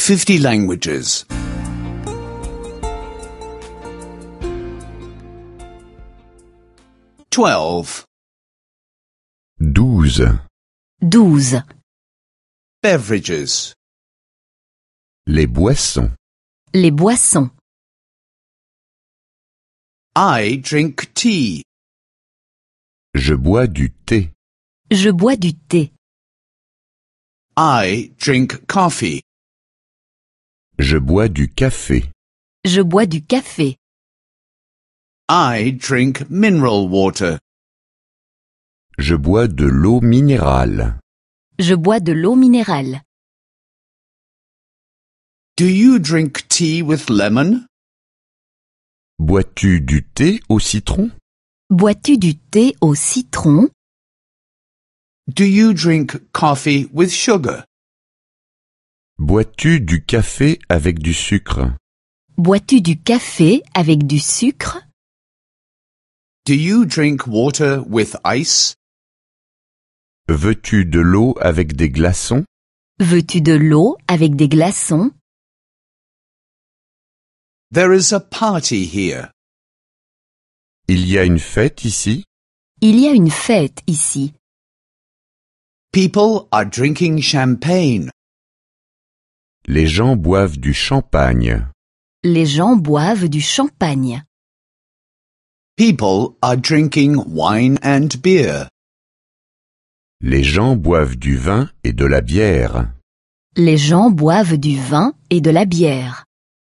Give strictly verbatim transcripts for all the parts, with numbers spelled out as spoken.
fifty languages. Twelve. Douze. Douze. Beverages. Les boissons. Les boissons. I drink tea. Je bois du thé. Je bois du thé. I drink coffee. Je bois du café. Je bois du café. I drink mineral water. Je bois de l'eau minérale. Je bois de l'eau minérale. Do you drink tea with lemon? Bois-tu du thé au citron? Bois-tu du thé au citron? Do you drink coffee with sugar? Bois-tu du café avec du sucre? Bois-tu du café avec du sucre? Do you drink water with ice? Veux-tu de l'eau avec des glaçons? Veux-tu de l'eau avec des glaçons? There is a party here. Il y a une fête ici? Il y a une fête ici. People are drinking champagne. Les gens boivent du champagne. Les gens boivent du champagne. People are drinking wine and beer. Les gens boivent du vin et de la bière. Les gens boivent du vin et de la bière.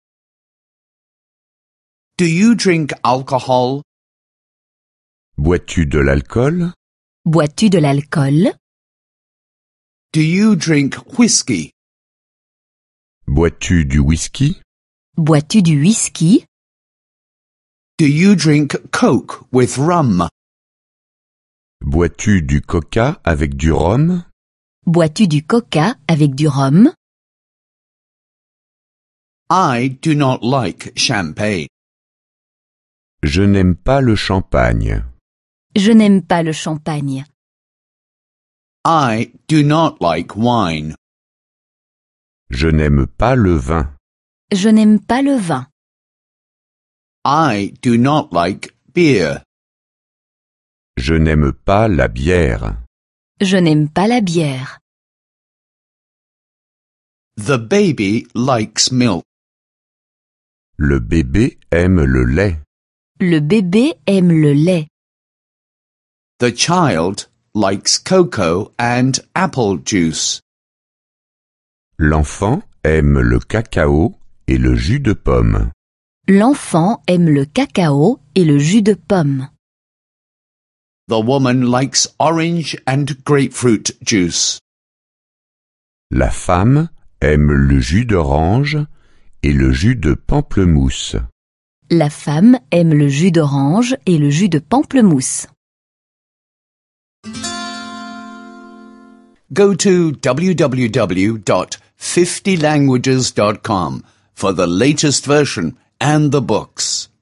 Do you drink alcohol? Bois-tu de l'alcool? Bois-tu de l'alcool? Do you drink whiskey? Bois-tu du whisky? Bois-tu du whisky? Do you drink Coke with rum? Bois-tu du coca avec du rhum? Bois-tu du coca avec du rhum? I do not like champagne. Je n'aime pas le champagne. Je n'aime pas le champagne. I do not like wine. Je n'aime pas le vin. Je n'aime pas le vin. I do not like beer. Je n'aime pas la bière. Je n'aime pas la bière. The baby likes milk. Le bébé aime le lait. Le bébé aime le lait. The child likes cocoa and apple juice. L'enfant aime le cacao et le jus de pomme. L'enfant aime le cacao et le jus de pomme. The woman likes orange and grapefruit juice. La femme aime le jus d'orange et le jus de pamplemousse. La femme aime le jus d'orange et le jus de pamplemousse. Go to w w w dot fifty languages dot com for the latest version and the books.